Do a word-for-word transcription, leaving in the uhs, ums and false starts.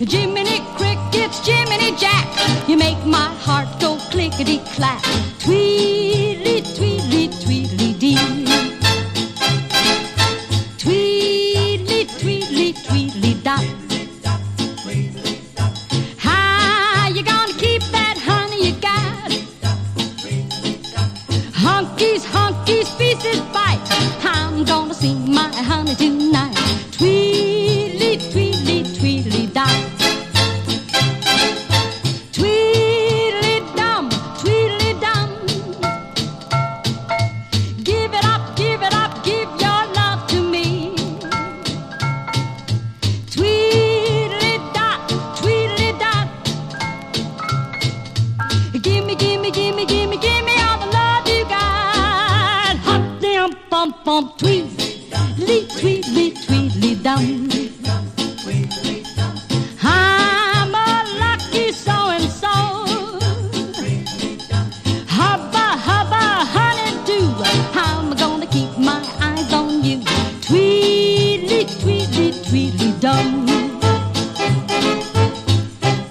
Jiminy Crickets, Jiminy Jack, you make my heart go clickety-clack. Tweedly, tweedly, tweedly dee. Tweedly, tweedly, tweedly dot. How you gonna keep that honey you got? Honkies, honkies, pieces bite. I'm gonna see my honey tonight. Tweedly, tweedly, tweedly dot. Tweedly dum, tweedly dum. Give it up, give it up, give your love to me. Tweedly dot, tweedly dot. Gimme, gimme, gimme, gimme, gimme all the love you got. Hop, damn, bump, bump, tweet.